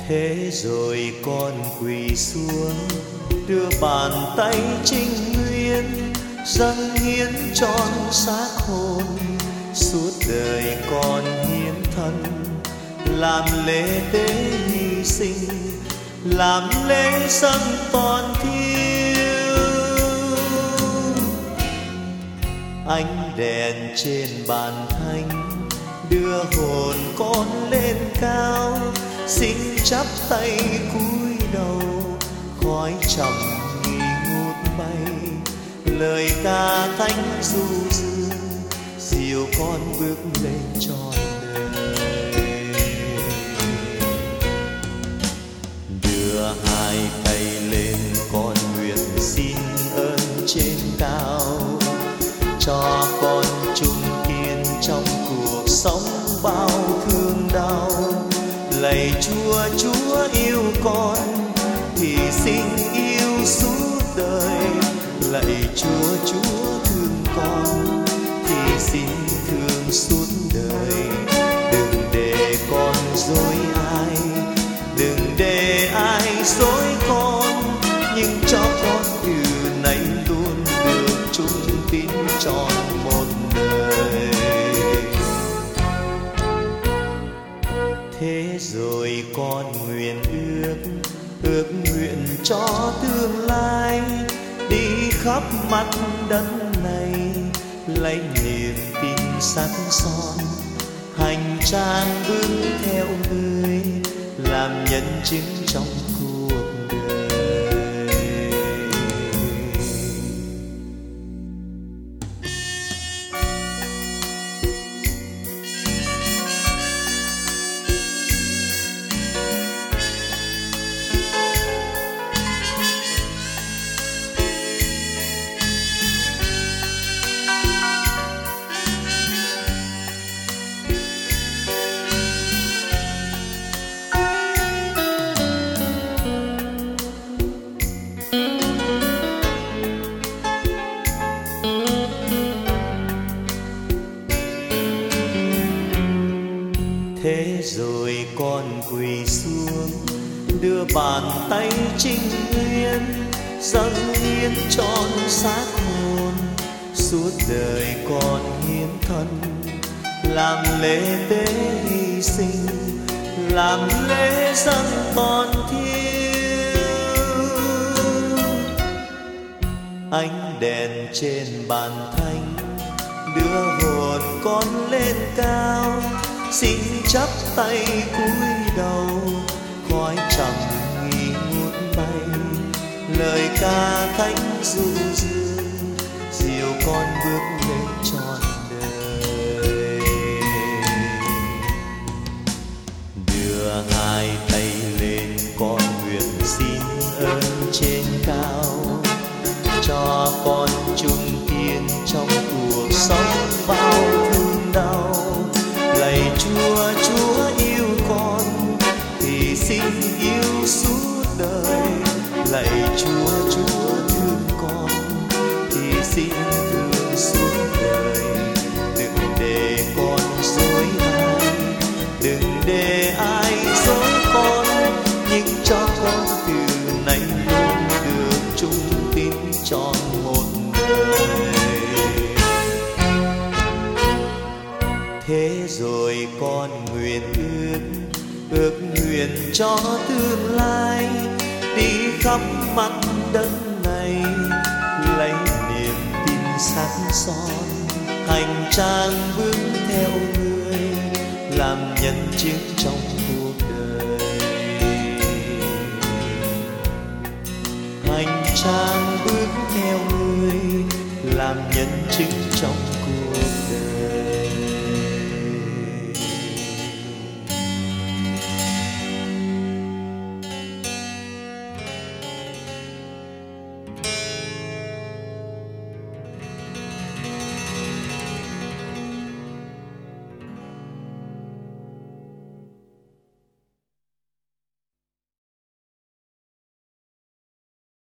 Thế rồi con quỳ xuống, đưa bàn tay trinh nguyên, dâng hiến trọn xác hồn. Suốt đời con hiến thân, làm lễ tế hy sinh, làm lễ dâng toàn thiêu. Ánh đèn trên bàn thánh đưa hồn con lên cao, xin chắp tay cúi đầu. Khói trầm nghi ngút bay, lời ca thánh du dương, dìu con bước lên trọn đời. Đưa hai tay lên con nguyện xin ơn trên cao, cho con chung kiên trong cuộc sống bao thương đau. Lạy Chúa, Chúa yêu con thì xin yêu suốt đời. Lạy Chúa, Chúa thương con thì xin thương suốt đời. Đừng để con dối ai, đừng để ai dối con, nhưng cho con từ nay luôn được chung tín trọn một đời. Thế rồi con nguyện ước nguyện cho tương lai, đi khắp mặt đất này lấy niềm tin sắt son, hành trang bước theo người, làm nhân chứng trong cuộc đời. Thế rồi con quỳ xuống, đưa bàn tay trinh nguyên, dâng hiến trọn xác hồn. Suốt đời con hiến thân, làm lễ tế hy sinh, làm lễ dâng toàn thiêu. Ánh đèn trên bàn thánh đưa hồn con lên cao, xin chắp tay cúi đầu. Khói trầm nghi ngút bay, lời ca thánh du dương, dìu con bước lên trọn đời. Đưa hai tay lên con nguyện xin ơn trên cao, cho con chung kiên trong cuộc sống bao thương đau. Lạy Chúa, Chúa yêu con thì xin yêu suốt đời. Lạy Chúa, Chúa thương con thì xin thương suốt đời. Đừng để con dối ai, đừng để ai dối con, nhưng cho con từ nay luôn được chung tín trọn một đời. Thế rồi con nguyện ước nguyện cho tương lai, đi khắp mặt đất này lấy niềm tin sắt son, hành trang bước theo người, làm nhân chứng trong cuộc đời. Hành trang bước theo người, làm nhân chứng trong